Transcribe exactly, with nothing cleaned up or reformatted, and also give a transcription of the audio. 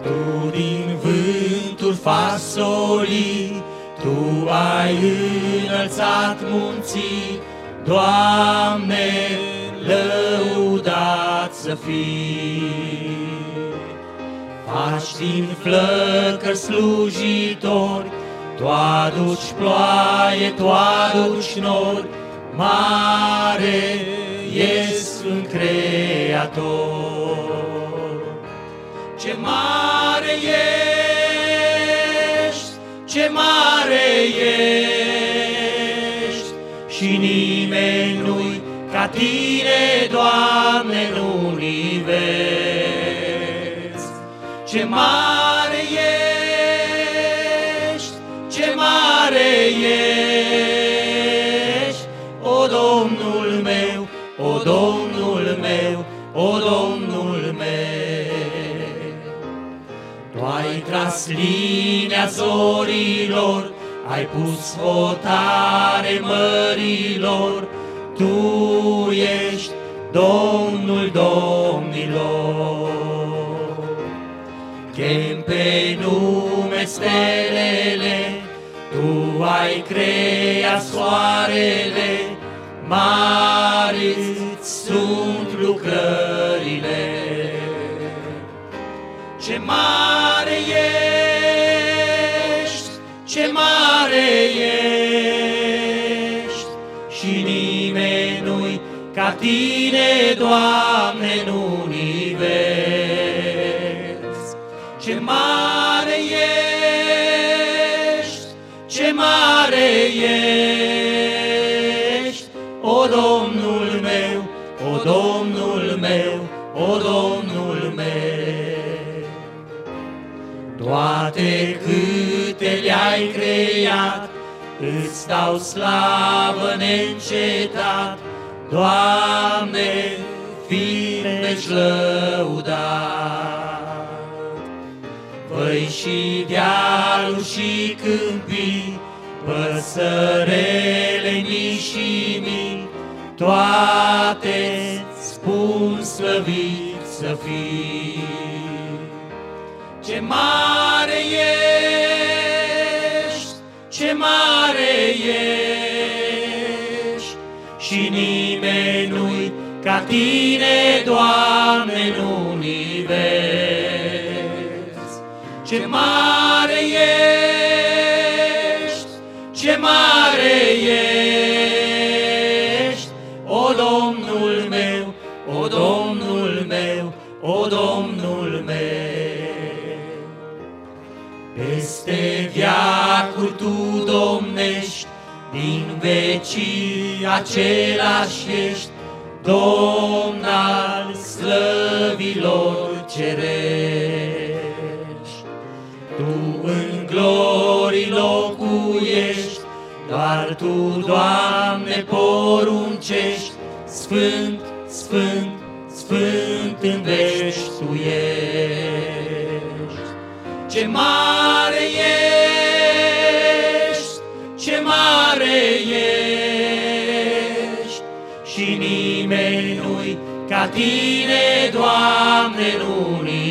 Tu din vânturi fasoli, Tu ai înălțat munții, Doamne, lăudat să fii. Faci din flăcări slujitori, Tu aduci ploaie, Tu aduci nori, mare ești Sfânt Creator. Ce mare ești, ce mare ești, și nimeni nu-i ca Tine, Doamne, în univers. Ce mare ești, ce mare ești, o Domnul meu, o Domnul meu, o Domnul meu. Tu ai tras linia zorilor, ai pus hotare mărilor, Tu ești Domnul domnilor. Chem pe nume stelele, Tu ai creat soarele, mari-ți sunt lucrările. Ce mare ești, ce mare ești, și nimeni nu-i ca Tine, Doamne, în univers. Ce mare ești, ce mare ești, o Domnul meu, o Domnul meu, o Domnul meu. Toate câte le-ai creat, îți dau slavă neîncetat, Doamne, fii veci lăudat. Văi și dealuri și câmpii, păsărele mii și mii, toate spun slăvit să fii. Ce mare ești, ce mare ești, și nimeni nu-i ca Tine, Doamne, în univers. Ce mare ești, ce mare ești, o Domnul meu, o Domnul meu, o Domnul meu. Peste veacuri Tu domnești, din vecii același ești, Domn al slăvilor cerești. Tu în glorii locuiești, doar Tu, Doamne, poruncești, Sfânt, Sfânt, Sfânt în veci Tu ești. Ce mare ești, ce mare ești, și nimeni nu-i ca Tine, Doamne, în univers.